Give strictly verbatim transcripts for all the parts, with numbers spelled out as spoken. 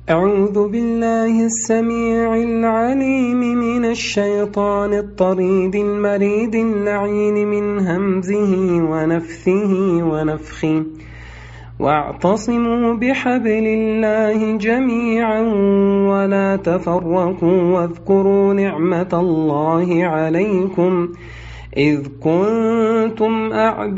أعوذ بالله السميع العليم من الشيطان الطريد المريد اللعين من همزه ونفثه ونفخه. واعتصموا بحبل الله جميعا ولا تفرقوا واذكروا نعمة الله عليكم إذ كنتم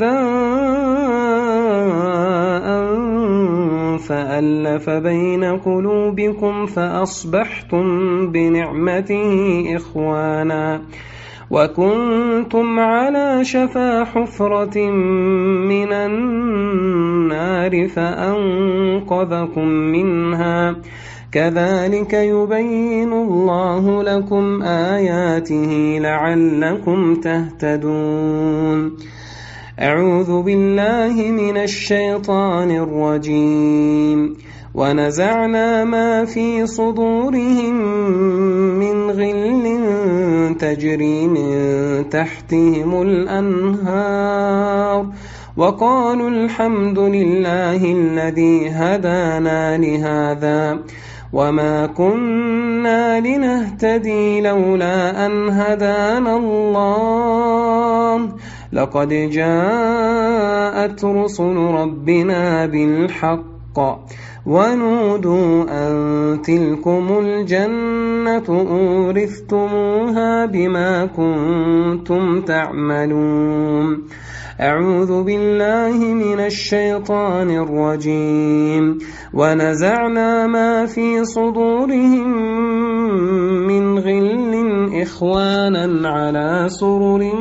أعداء فألف بين قلوبكم فأصبحتم بنعمته إخوانا وكنتم على شفا حفرة من النار فأنقذكم منها كذلك يبين الله لكم آياته لعلكم تهتدون. أعوذ بالله من الشيطان الرجيم. ونزعنا ما في صدورهم من غل تجري من تحتهم الأنهار وقالوا الحمد لله الذي هدانا لهذا وما كنا لنهتدي لولا أن هدانا الله لقد جاءت رسل ربنا بالحق ونودوا أن تلكم الجنة أورثتموها بما كنتم تعملون. أعوذ بالله من الشيطان الرجيم. ونزعنا ما في صدورهم من غل إخوانا على سرر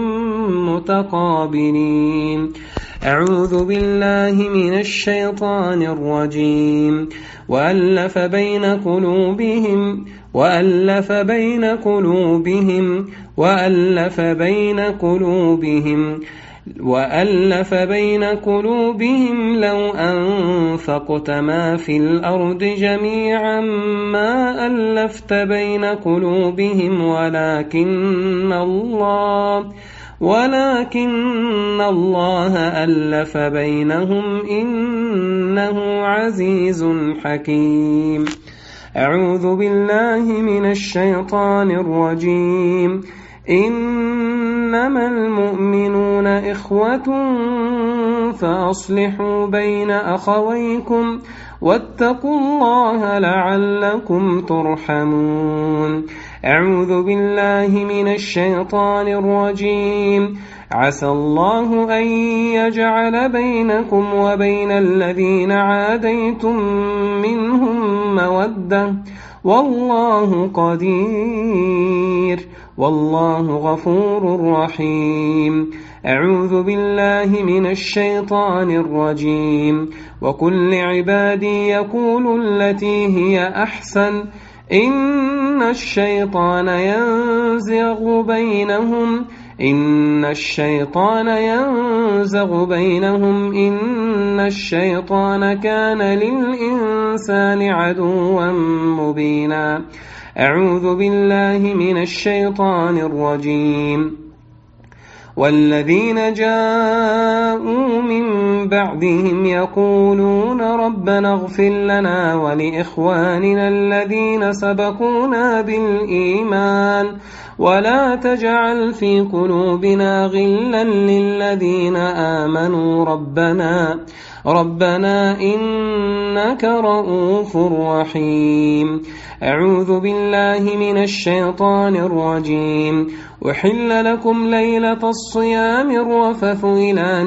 متقابلين. أعوذ بالله من الشيطان الرجيم. وألف بين قلوبهم وألف بين قلوبهم وألف بين قلوبهم وألف بين قلوبهم لو أنفقت ما في الأرض جميعا ما ألفت بين قلوبهم ولكن الله ولكن الله ألف بينهم إنه عزيز حكيم. أعوذ بالله من الشيطان الرجيم. إنما المؤمنون إخوة فأصلحوا بين أخويكم واتقوا الله لعلكم ترحمون. أعوذ بالله من الشيطان الرجيم. عسى الله أن يجعل بينكم وبين الذين عاديتم منهم مودة والله قدير والله غفور رحيم. أعوذ بالله من الشيطان الرجيم. وقل لعبادي يقولوا التي هي أحسن إن الشيطان ينزغ بينهم إن الشيطان ينزغ بينهم إن الشيطان كان للإنسان عدوا مبينا. أعوذ بالله من الشيطان الرجيم. والذين جاءوا من بعدهم يقولون ربنا اغفر لنا ولإخواننا الذين سبقونا بالإيمان ولا تجعل في قلوبنا غلا للذين آمنوا ربنا ربنا إنك رؤوف رحيم. أعوذ بالله من الشيطان الرجيم. أحل لكم ليلة الصيام الرفث إلى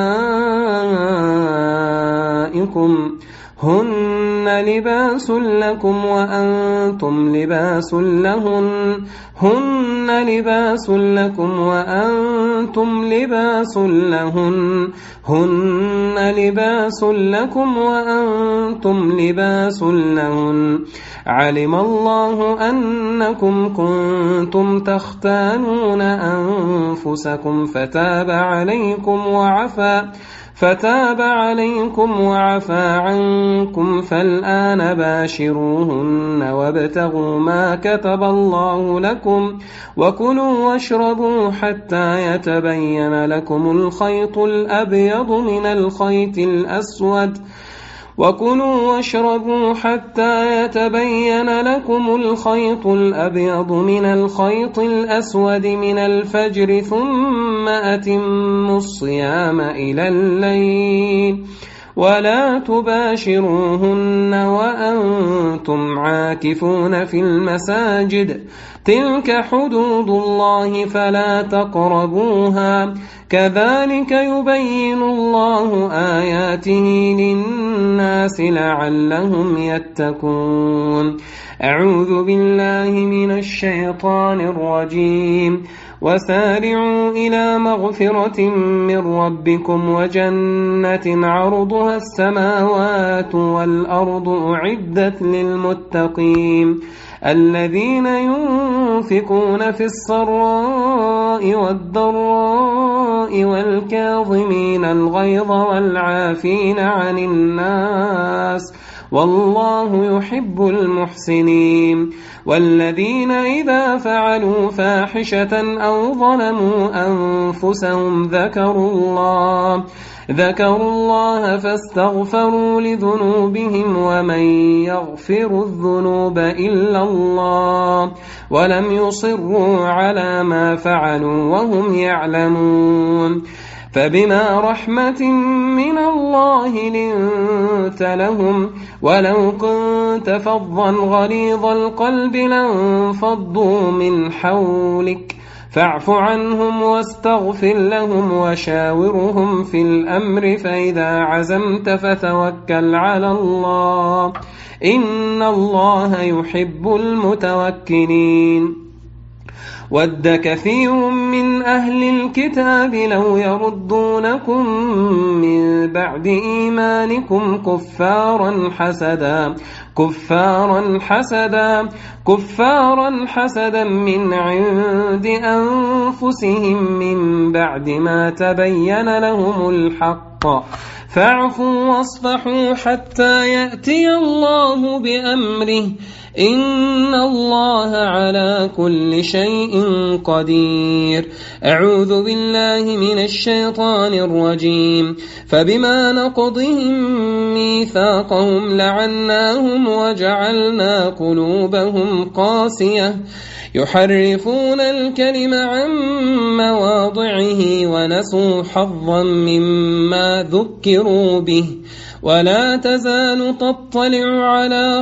نسائكم هن لباس لكم وأنتم لباس لهن هن لباس لكم وأنتم لباس لهن هن لباس لكم وأنتم لباس لهن علم الله أنكم كنتم تختانون أنفسكم فتاب عليكم وعفى فتاب عليكم وعفى عنكم فالآن باشروهن وابتغوا ما كتب الله لكم وكلوا واشربوا حتى يتبين لكم الخيط الأبيض من الخيط الأسود وكلوا واشربوا حتى يتبين لكم الخيط الأبيض من الخيط الأسود من الفجر ثم أتموا الصيام إلى الليل ولا تباشروهن وأنتم عاكفون في المساجد تلك حدود الله فلا تقربوها كذلك يبين الله آياته للناس لعلهم يتقون. أعوذ بالله من الشيطان الرجيم. وسارعوا إلى مغفرة من ربكم وجنة عرضها السماوات والأرض أعدت للمتقين الذين ينفقون في السراء والضراء والكاظمين الغيظ والعافين عن الناس والله يحب المحسنين. والذين إذا فعلوا فاحشة أو ظلموا أنفسهم ذكروا الله ذكروا الله فاستغفروا لذنوبهم ومن يغفر الذنوب إلا الله ولم يصروا على ما فعلوا وهم يعلمون. فبما رحمة من الله لنت لهم ولو كنت فظا غليظ القلب لانفضوا من حولك فاعف عنهم واستغفر لهم وشاورهم في الأمر فإذا عزمت فتوكل على الله إن الله يحب المتوكلين. ود كثير من أهل الكتاب لو يردونكم من بعد إيمانكم كفارا حسدا كفارا حسدا كفارا حسدا من عند أنفسهم من بعد ما تبين لهم الحق فاعفوا واصفحوا حتى يأتي الله بأمره إن الله على كل شيء قدير. أعوذ بالله من الشيطان الرجيم. فبما نقضهم ميثاقهم لعناهم وجعلنا قلوبهم قاسية يحرفون الكلم عن مواضعه ونسوا حظا مما ذكروا به ولا تزال تطلع على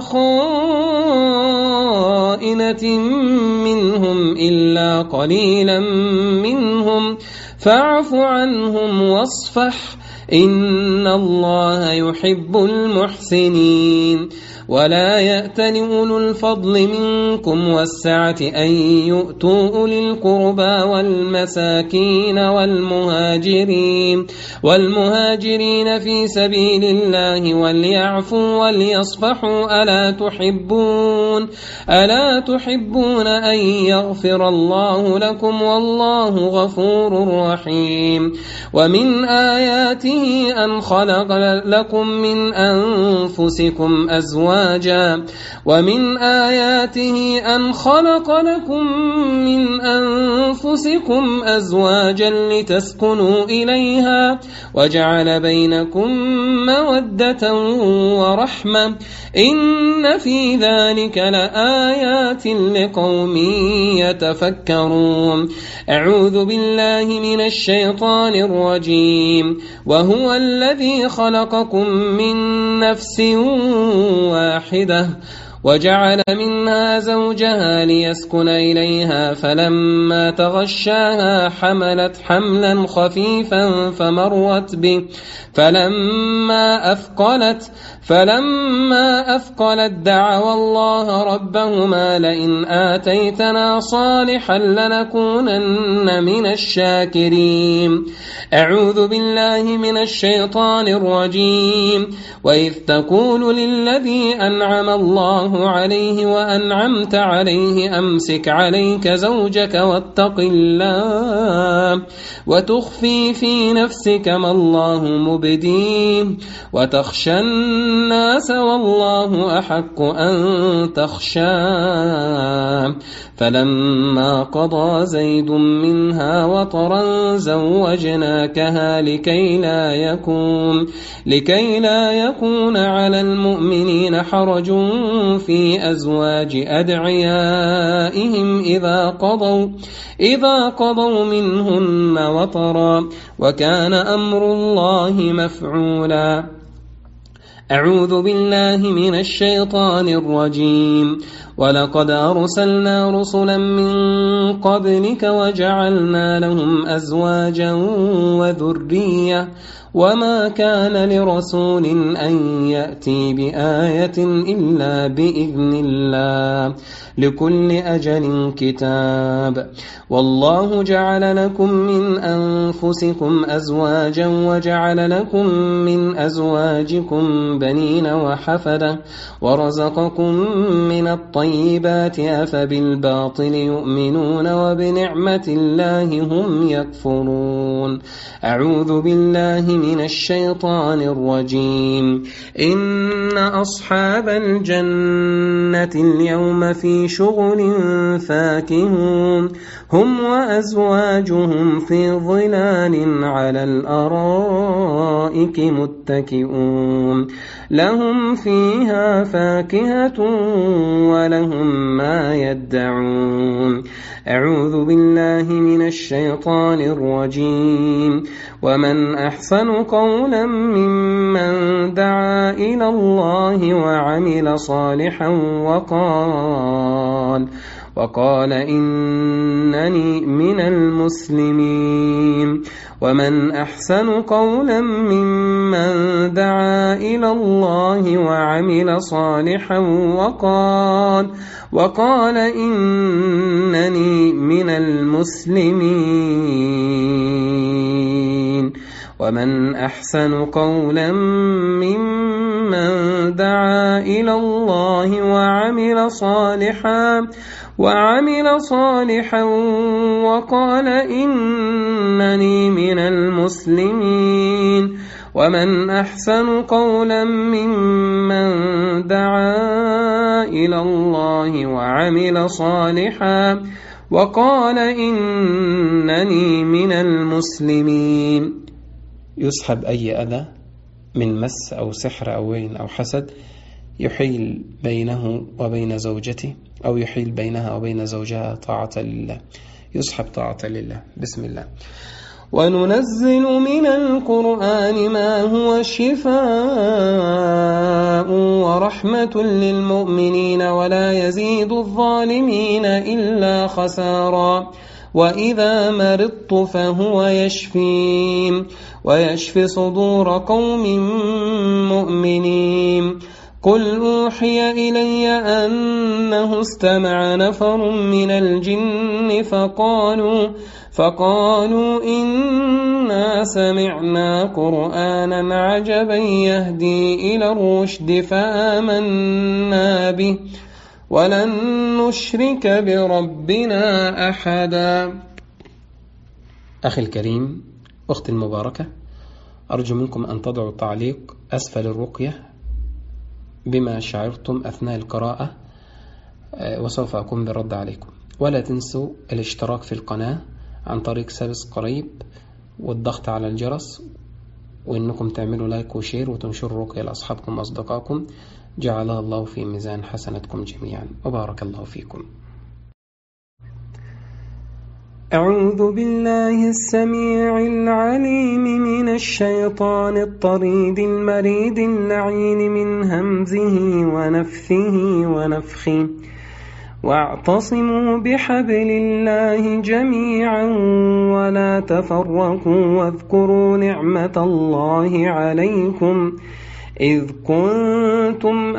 خائنة منهم إلا قليلا منهم فاعف عنهم واصفح إن الله يحب المحسنين. ولا يأتل أولو الفضل منكم والسعة أن يؤتوا أولي القربى والمساكين والمهاجرين والمهاجرين في سبيل الله وليعفوا وليصفحوا ألا تحبون ألا تحبون أن يغفر الله لكم والله غفور رحيم. ومن آياته أن خلق لكم من أنفسكم أزواجا ومن آياته أن خلق لكم من أنفسكم أزواجا لتسكنوا إليها وجعل بينكم مودة ورحمة إن في ذلك لآيات لقوم يتفكرون. أعوذ بالله من الشيطان الرجيم. وهو الذي خلقكم من نفس واحدة وجعل منها زوجها ليسكن إليها فلما تغشاها حملت حملا خفيفا فمرت به فلما أثقلت فلما أثقلت دعوا الله ربهما لئن آتيتنا صالحا لنكونن من الشاكرين. أعوذ بالله من الشيطان الرجيم. وإذ تقول للذي أنعم الله الله عليه وأنعمت عليه أمسك عليك زوجك واتق الله وتخفي في نفسك ما الله مبديه وتخشى الناس والله أحق أن تخشاه فلما قضى زيد منها وطرا زوجناكها لكي لا يكون لكي لا يكون على المؤمنين حرج في أزواج أدعيائهم إذا قضوا إذا قضوا منهن وطرا وكان أمر الله مفعولا. أعوذ بالله من الشيطان الرجيم. ولقد أرسلنا رسلا من قبلك وجعلنا لهم أزواجا وذرية وما كان لرسول أن يأتي بآية إلا بإذن الله لكل أجل كتاب والله جعل لكم من أنفسكم أزواجا وجعل لكم من أزواجكم بنين وحفدة ورزقكم من الطيبات أفبالباطل يؤمنون وبنعمة الله هم يكفرون. أعوذ بالله من الشيطان الرجيم. إن أصحاب الجنة اليوم في شغل فاكهون هم وأزواجهم في ظلال على الأرائك متكئون لهم فيها فاكهة ولهم ما يدعون. أعوذ بالله من الشيطان الرجيم. ومن أحسن قولا ممن دعا إلى الله وعمل صالحا وقال وقال إنني من المسلمين. ومن أحسن قولا ممن دعا إلى الله وعمل صالحا وقال وقال إنني من المسلمين. ومن أحسن قولا ممن دعا إلى الله وعمل صالحا وعمل صالحا وقال إنني من المسلمين. ومن أحسن قولا ممن دعا إلى الله وعمل صالحا وقال إنني من المسلمين. يسحب أي أذى من مس أو سحر أو وين أو حسد يحيل بينه وبين زوجته أو يحيل بينها وبين زوجها طاعة لله، يسحب طاعة لله. بسم الله. وننزل من القرآن ما هو شفاء ورحمة للمؤمنين ولا يزيد الظالمين إلا خسارا. وإذا مرضت فهو يشفين ويشفي صدور قوم مؤمنين. قل أوحي إلي أنه استمع نفر من الجن فقالوا فقالوا إنا سمعنا قرآنا عجبا يهدي إلى الرشد فآمنا به ولن نشرك بربنا أحدا. أخي الكريم، أختي المباركة، أرجو منكم أن تضعوا تعليق أسفل الرقية بما شعرتم أثناء القراءة وسوف أقوم بالرد عليكم. ولا تنسوا الاشتراك في القناة عن طريق سبسكرايب والضغط على الجرس، وإنكم تعملوا لايك وشير وتنشروا الرقية لأصحابكم وأصدقائكم. جعلها الله في ميزان حسناتكم جميعا وبارك الله فيكم. أعوذ بالله السميع العليم من الشيطان الطريد المريد اللعين من همزه ونفثه ونفخه. واعتصموا بحبل الله جميعا ولا تفرقوا واذكروا نعمة الله عليكم إذ كنتم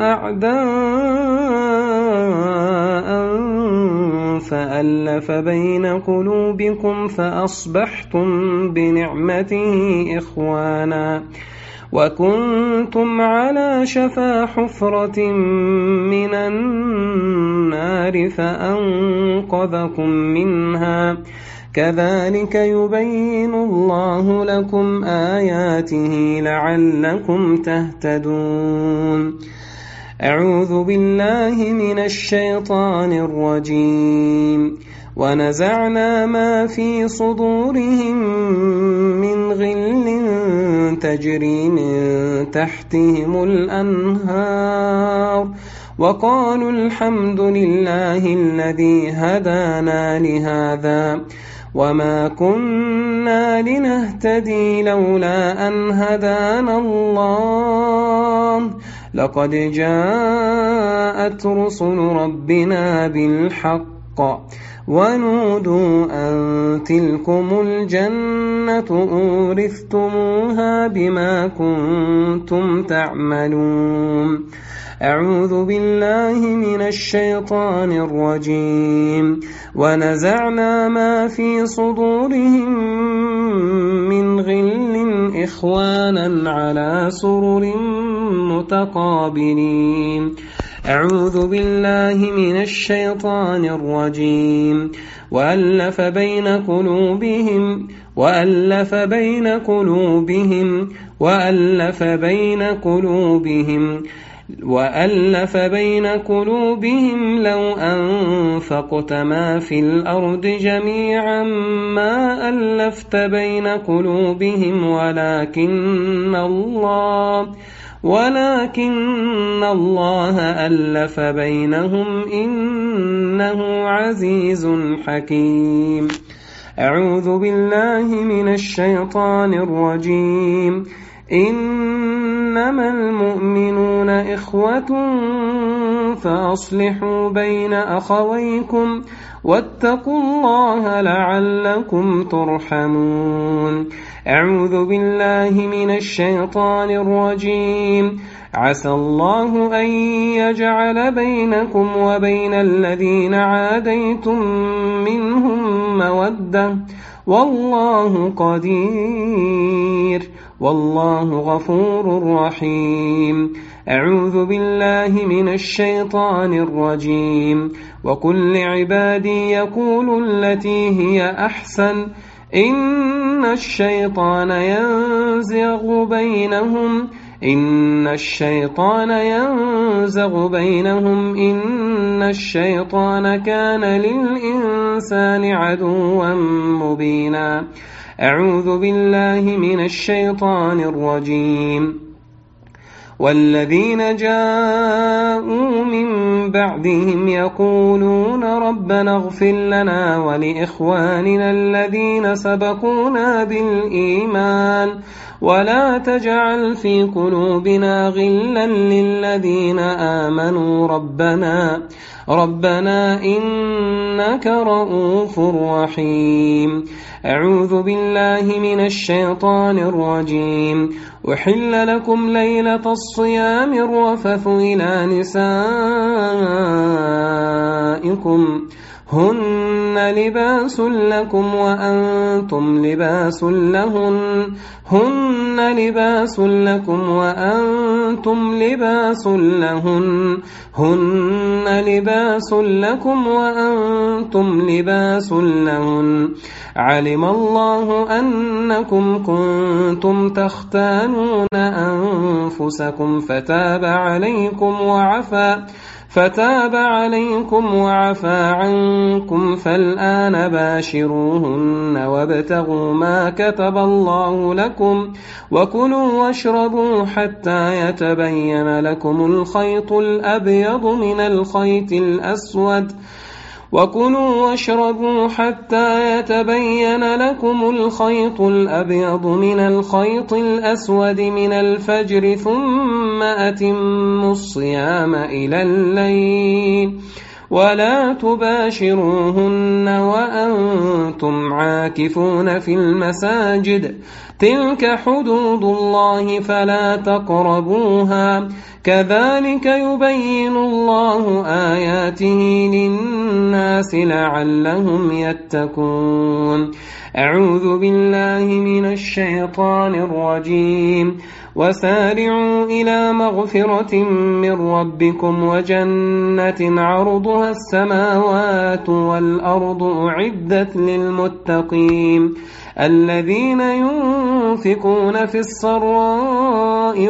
أعداء فألف بين قلوبكم فأصبحتم بنعمته إخوانا وكنتم على شفا حفرة من النار فأنقذكم منها كذلك يبين الله لكم آياته لعلكم تهتدون. أعوذ بالله من الشيطان الرجيم. ونزعنا ما في صدورهم من غل تجري من تحتهم الأنهار وقالوا الحمد لله الذي هدانا لهذا وما كنا لنهتدي لولا أن هدانا الله لقد جاءت رسل ربنا بالحق ونودوا أن تلكم الجنة أورثتموها بما كنتم تعملون. أعوذ بالله من الشيطان الرجيم. ونزعنا ما في صدورهم من غل إخوانا على سرر متقابلين. أعوذ بالله من الشيطان الرجيم. وألف بين قلوبهم وألف بين قلوبهم وألف بين قلوبهم وألف بين قلوبهم لو أنفقت ما في الأرض جميعا ما ألفت بين قلوبهم ولكن الله ولكن الله ألف بينهم إنه عزيز حكيم. أعوذ بالله من الشيطان الرجيم. إنما المؤمنون إخوة فأصلحوا بين أخويكم واتقوا الله لعلكم ترحمون. أعوذ بالله من الشيطان الرجيم. عسى الله أن يجعل بينكم وبين الذين عاديتم منهم مودة والله قدير والله غفور رحيم. أعوذ بالله من الشيطان الرجيم. وقل لعبادي يقولوا التي هي أحسن إن الشيطان ينزغ بينهم إن الشيطان ينزغ بينهم إن الشيطان كان للإنسان عدوا مبينا. أعوذ بالله من الشيطان الرجيم. والذين جاءوا من بعدهم يقولون ربنا اغفر لنا ولإخواننا الذين سبقونا بالإيمان ولا تجعل في قلوبنا غلا للذين آمنوا ربنا ربنا إنك رؤوف رحيم. أعوذ بالله من الشيطان الرجيم. أحل لكم ليلة الصيام الرفث إلى نسائكم هن لباس لكم وأنتم لباس لهن هن لباس لكم وأنتم لباس لهن هن لباس لكم وأنتم لباس لهن. علم الله أنكم كنتم تختانون أنفسكم فتاب عليكم وعفى فتاب عليكم وعفى عنكم فالآن باشروهن وابتغوا ما كتب الله لكم وكلوا واشربوا حتى يتبين لكم الخيط الأبيض من الخيط الأسود وكلوا واشربوا حتى يتبين لكم الخيط الأبيض من الخيط الأسود من الفجر ثم أتموا الصيام إلى الليل ولا تباشروهن وأنتم عاكفون في المساجد تلك حدود الله فلا تقربوها كذلك يبين الله آياته للناس لعلهم يتقون. أعوذ بالله من الشيطان الرجيم. وسارعوا إلى مغفرة من ربكم وجنة عرضها السماوات والأرض أعدت للمتقين الذين ينفقون في السراء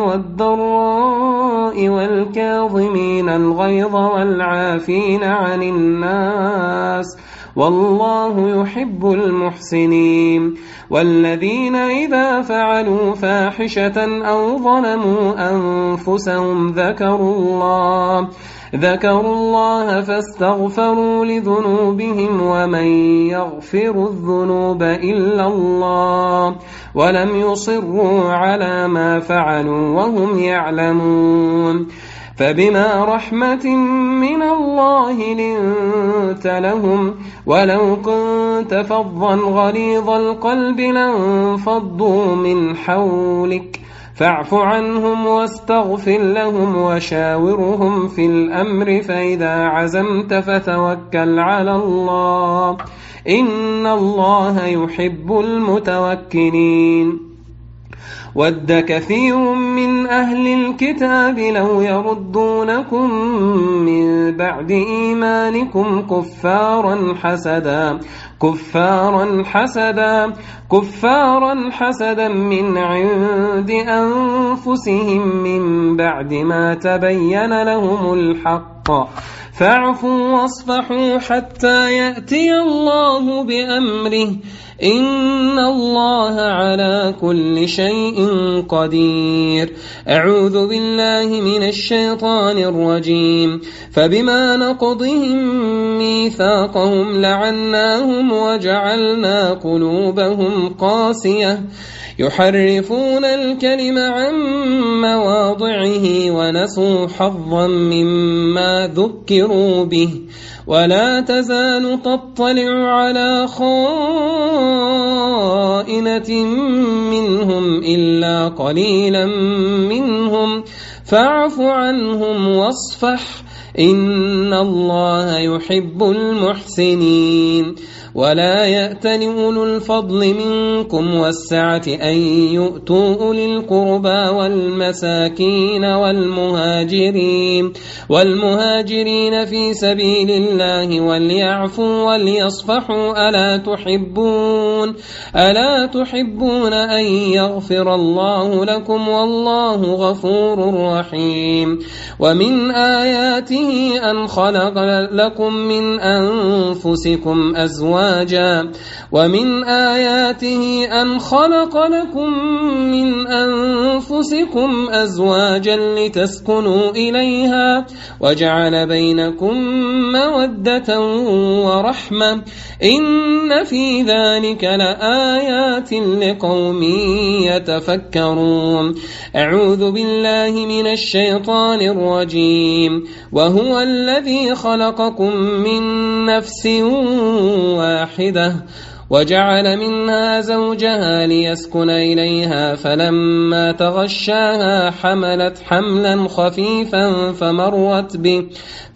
والضراء والكاظمين الغيظ والعافين عن الناس والله يحب المحسنين. والذين إذا فعلوا فاحشة أو ظلموا أنفسهم ذكروا الله ذكروا الله فاستغفروا لذنوبهم ومن يغفر الذنوب إلا الله ولم يصروا على ما فعلوا وهم يعلمون. فبما رحمة من الله لنت لهم ولو كنت فظا غليظ القلب لانفضوا من حولك فاعف عنهم واستغفر لهم وشاورهم في الأمر فإذا عزمت فتوكل على الله إن الله يحب المتوكلين. ود كثير من أهل الكتاب لو يردونكم من بعد إيمانكم كفارا حسدا كفارا حسدا كفارا حسدا من عند أنفسهم من بعد ما تبين لهم الحق فاعفوا واصفحوا حتى يأتي الله بأمره إن الله على كل شيء قدير. أعوذ بالله من الشيطان الرجيم. فبما نقضهم ميثاقهم لعناهم وجعلنا قلوبهم قاسية يحرفون الكلم عن مواضعه ونسوا حظا مما ذكروا به ولا تزال تطلع على خائنة منهم إلا قليلا منهم فاعف عنهم واصفح إن الله يحب المحسنين. ولا يأتل أولو الفضل منكم والسعة أن يؤتوا أولي القربى والمساكين والمهاجرين والمهاجرين في سبيل الله وليعفوا وليصفحوا ألا تحبون ألا تحبون أن يغفر الله لكم والله غفور رحيم. ومن آياته أن خلق لكم من أنفسكم أزواجا ومن آياته أن خلق لكم من أنفسكم أزواجا لتسكنوا إليها وجعل بينكم مودة ورحمة إن في ذلك لآيات لقوم يتفكرون. أعوذ بالله من الشيطان الرجيم. وهو الذي خلقكم من نفس واحدة وجعل منها زوجها ليسكن إليها فلما تغشاها حملت حملا خفيفا فمرت به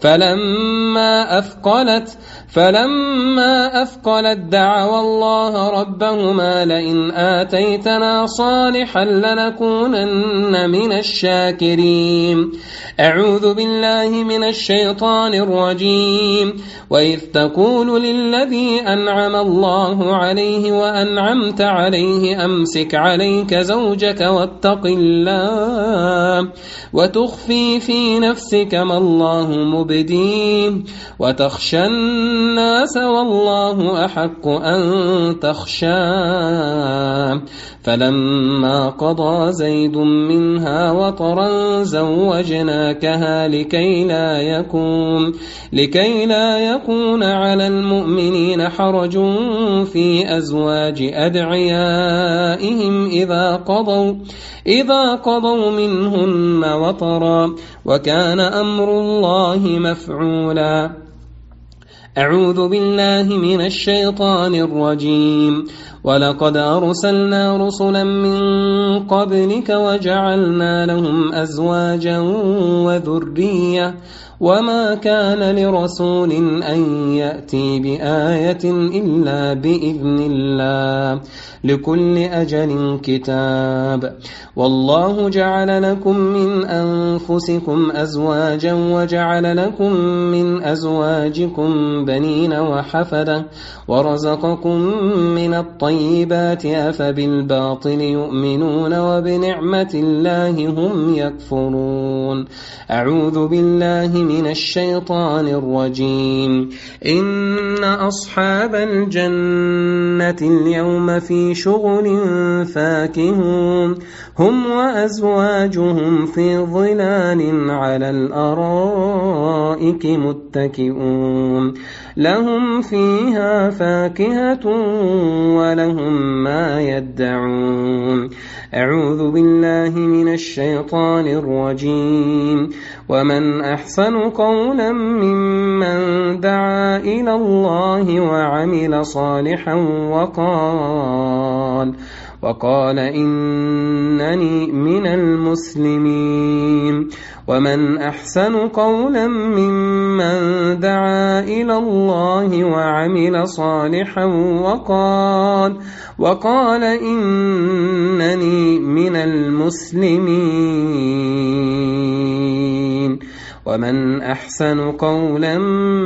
فلما أثقلت فلما أثقلت دعوا الله ربهما لئن آتيتنا صالحا لنكونن من الشاكرين. أعوذ بالله من الشيطان الرجيم. وإذ تقول للذي أنعم الله عليه وأنعمت عليه أمسك عليك زوجك واتق الله وتخفي في نفسك ما الله مبديه وتخشى الناس والله أحق أن تخشاه. فلما قضى زيد منها وطرا زوجناكها لكي لا يكون لكي لا يكون على المؤمنين حرج في أزواج أدعيائهم إذا قضوا إذا قضوا منهن وطرا وكان أمر الله مفعولا. أعوذ بالله من الشيطان الرجيم ولقد أرسلنا رسلا من قبلك وجعلنا لهم أزواجا وذرية وما كان لرسول أن يأتي بآية إلا بإذن الله لكل أجل كتاب والله جعل لكم من أنفسكم أزواجا وجعل لكم من أزواجكم بنين وحفدة ورزقكم من الطيبات أفبالباطل يؤمنون وبنعمة الله هم يكفرون. أعوذ بالله من الشيطان الرجيم. إن أصحاب الجنة اليوم في شغل فاكهون هم وأزواجهم في ظلال على الأرائك متكئون لهم فيها فاكهة ولهم ما يدعون. أعوذ بالله من الشيطان الرجيم. ومن أحسن قولا ممن دعا إلى الله وعمل صالحا وقال وقال إنني من المسلمين. ومن أحسن قولا ممن دعا إلى الله وعمل صالحا وقال وقال إنني من المسلمين. ومن أحسن قولا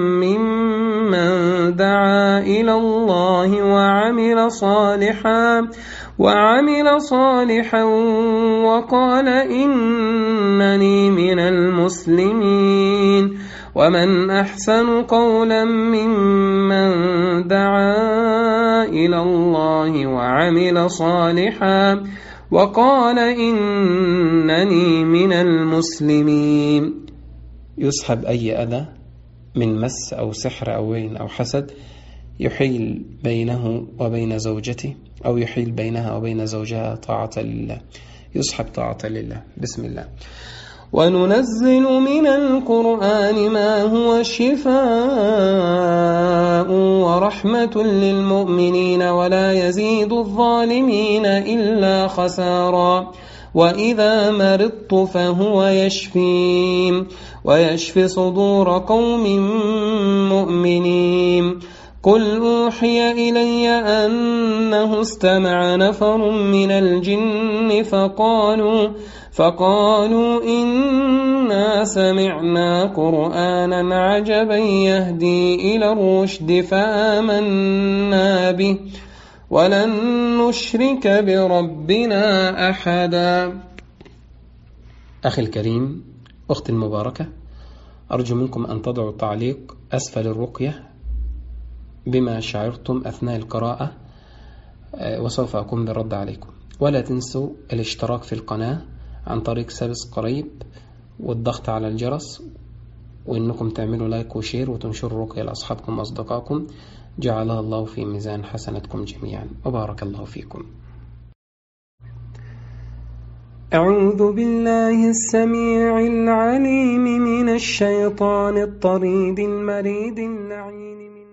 ممن دعا إلى الله وعمل صالحا وعمل صالحا وقال إنني من المسلمين. ومن أحسن قولا ممن دعا إلى الله وعمل صالحا وقال إنني من المسلمين. يسحب أي أذى من مس أو سحر أو وين أو حسد يحيل بينه وبين زوجته أو يحيل بينها وبين زوجها طاعة لله. يسحب طاعة لله. بسم الله. وننزل من القرآن ما هو شفاء ورحمة للمؤمنين ولا يزيد الظالمين إلا خسارا. وإذا مرضت فهو يشفين ويشفي صدور قوم مؤمنين. قل أوحي إلي أنه استمع نفر من الجن فقالوا فقالوا إنا سمعنا قرآنا عجبا يهدي إلى الرشد فآمنا به ولن نشرك بربنا أحدا. أخي الكريم، أختي المباركة، أرجو منكم أن تضعوا تعليق أسفل الرقية بما شعرتم أثناء القراءة وسوف أقوم بالرد عليكم. ولا تنسوا الاشتراك في القناة عن طريق سبسكرايب والضغط على الجرس، وإنكم تعملوا لايك وشير وتنشروا الرقية لأصحابكم وأصدقائكم. جعلها الله في ميزان حسناتكم جميعا وبارك الله فيكم. أعوذ بالله السميع العليم من الشيطان الطريد المريد اللعين من